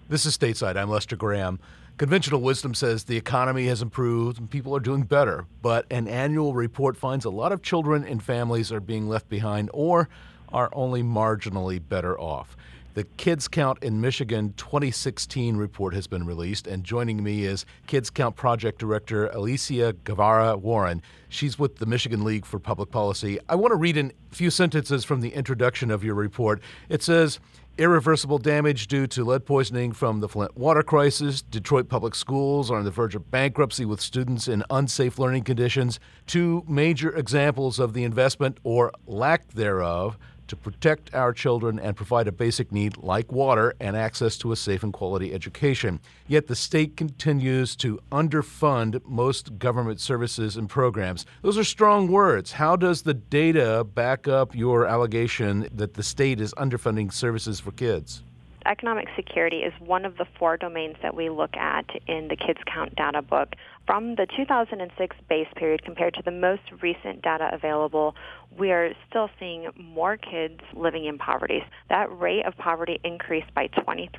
This is Stateside. I'm Lester Graham. Conventional wisdom says the economy has improved and people are doing better, but an annual report finds a lot of children and families are being left behind or are only marginally better off. The Kids Count in Michigan 2016 report has been released, and joining me is Kids Count Project Director Alicia Guevara Warren. She's with the Michigan League for Public Policy. I want to read a few sentences from the introduction of your report. It says, irreversible damage due to lead poisoning from the Flint water crisis. Detroit public schools are on the verge of bankruptcy with students in unsafe learning conditions. Two major examples of the investment or lack thereof to protect our children and provide a basic need like water and access to a safe and quality education. Yet the state continues to underfund most government services and programs. Those are strong words. How does the data back up your allegation that the state is underfunding services for kids? Economic security is one of the four domains that we look at in the Kids Count data book. From the 2006 base period compared to the most recent data available, we are still seeing more kids living in poverty. That rate of poverty increased by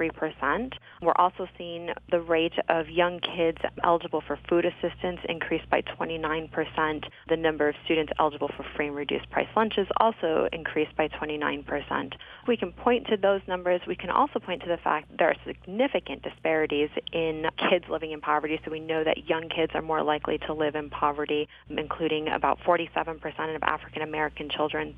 23%. We're also seeing the rate of young kids eligible for food assistance increase by 29%. The number of students eligible for free and reduced price lunches also increased by 29%. We can point to those numbers. We can also point to the fact there are significant disparities in kids living in poverty. So we know that young kids are more likely to live in poverty, including about 47% of African American children,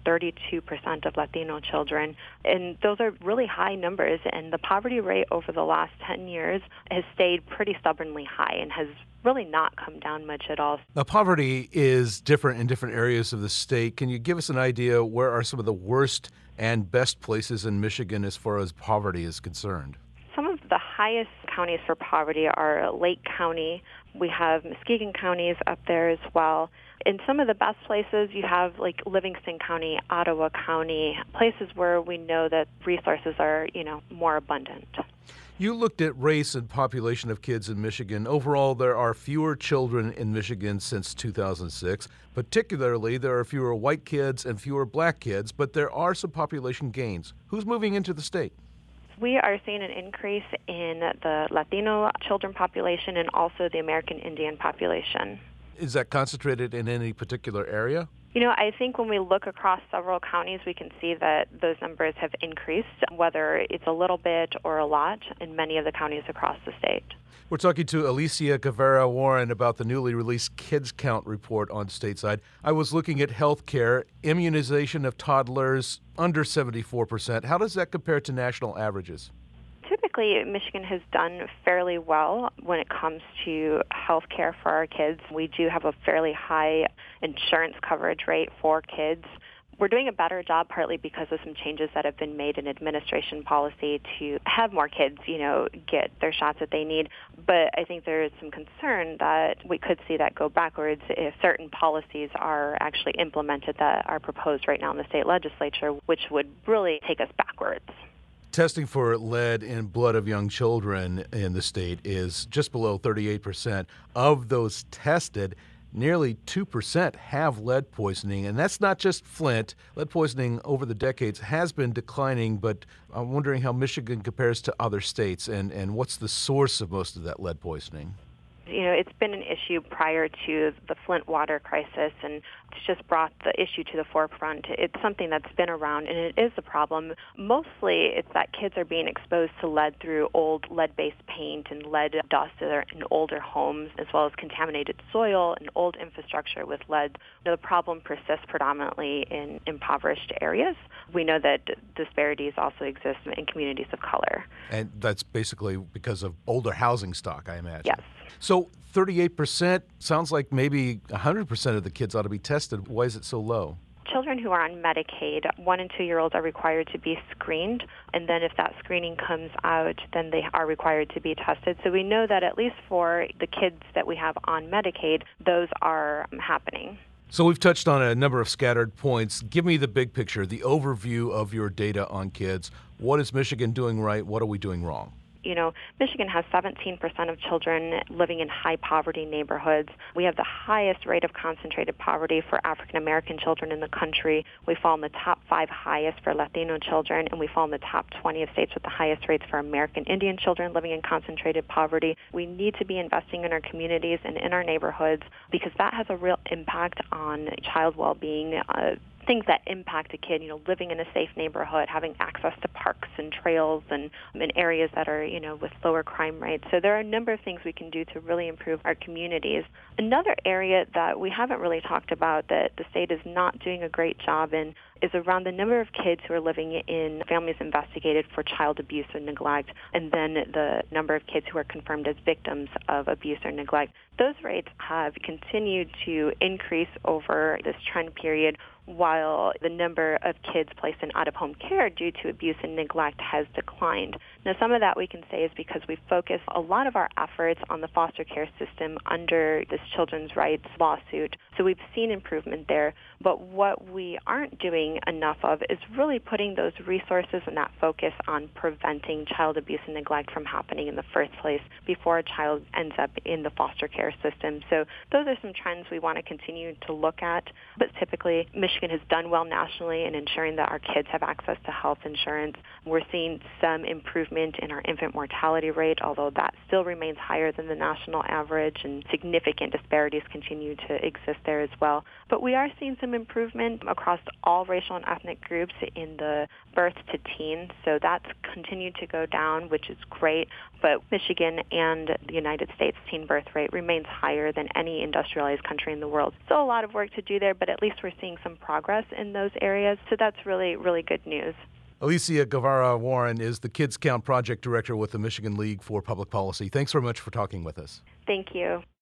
32% of Latino children. And those are really high numbers. And the poverty rate over the last 10 years has stayed pretty stubbornly high and has really not come down much at all. Now, poverty is different in different areas of the state. Can you give us an idea where are some of the worst and best places in Michigan as far as poverty is concerned? Some of the highest counties for poverty are Lake County. We have Muskegon counties up there as well. In some of the best places, you have like Livingston County, Ottawa County, places where we know that resources are, more abundant. You looked at race and population of kids in Michigan. Overall, there are fewer children in Michigan since 2006. Particularly, there are fewer white kids and fewer black kids, but there are some population gains. Who's moving into the state? We are seeing an increase in the Latino children population and also the American Indian population. Is that concentrated in any particular area? I think when we look across several counties, we can see that those numbers have increased, whether it's a little bit or a lot in many of the counties across the state. We're talking to Alicia Guevara Warren about the newly released Kids Count report on Stateside. I was looking at health care, immunization of toddlers under 74%. How does that compare to national averages? Typically, Michigan has done fairly well when it comes to health care for our kids. We do have a fairly high insurance coverage rate for kids. We're doing a better job partly because of some changes that have been made in administration policy to have more kids, get their shots that they need. But I think there is some concern that we could see that go backwards if certain policies are actually implemented that are proposed right now in the state legislature, which would really take us backwards. Testing for lead in blood of young children in the state is just below 38%. Of those tested, nearly 2% have lead poisoning, and that's not just Flint. Lead poisoning over the decades has been declining, but I'm wondering how Michigan compares to other states and what's the source of most of that lead poisoning. It's been an issue prior to the Flint water crisis, and it's just brought the issue to the forefront. It's something that's been around, and it is a problem. Mostly, it's that kids are being exposed to lead through old lead-based paint and lead dust that are in older homes, as well as contaminated soil and old infrastructure with lead. The problem persists predominantly in impoverished areas. We know that disparities also exist in communities of color. And that's basically because of older housing stock, I imagine. Yes. So 38% sounds like maybe 100% of the kids ought to be tested. Why is it so low? Children who are on Medicaid, 1 and 2-year-olds are required to be screened, and then if that screening comes out, then they are required to be tested. So we know that at least for the kids that we have on Medicaid, those are happening. So we've touched on a number of scattered points. Give me the big picture, the overview of your data on kids. What is Michigan doing right? What are we doing wrong? Michigan has 17% of children living in high poverty neighborhoods. We have the highest rate of concentrated poverty for African American children in the country. We fall in the top 5 highest for Latino children, and we fall in the top 20 of states with the highest rates for American Indian children living in concentrated poverty. We need to be investing in our communities and in our neighborhoods because that has a real impact on child well-being. Things that impact a kid, living in a safe neighborhood, having access to parks and trails and in areas that are, with lower crime rates. So there are a number of things we can do to really improve our communities. Another area that we haven't really talked about that the state is not doing a great job in is around the number of kids who are living in families investigated for child abuse or neglect, and then the number of kids who are confirmed as victims of abuse or neglect. Those rates have continued to increase over this trend period, while the number of kids placed in out-of-home care due to abuse and neglect has declined. Now, some of that we can say is because we focus a lot of our efforts on the foster care system under this children's rights lawsuit. So we've seen improvement there. But what we aren't doing enough of is really putting those resources and that focus on preventing child abuse and neglect from happening in the first place before a child ends up in the foster care system. So those are some trends we want to continue to look at. But typically, Michigan has done well nationally in ensuring that our kids have access to health insurance. We're seeing some improvement in our infant mortality rate, although that still remains higher than the national average, and significant disparities continue to exist there as well. But we are seeing some improvement across all racial and ethnic groups in the birth to teen. So that's continued to go down, which is great. But Michigan and the United States teen birth rate remains higher than any industrialized country in the world. Still a lot of work to do there, but at least we're seeing some progress in those areas. So that's really, really good news. Alicia Guevara Warren is the Kids Count Project Director with the Michigan League for Public Policy. Thanks very much for talking with us. Thank you.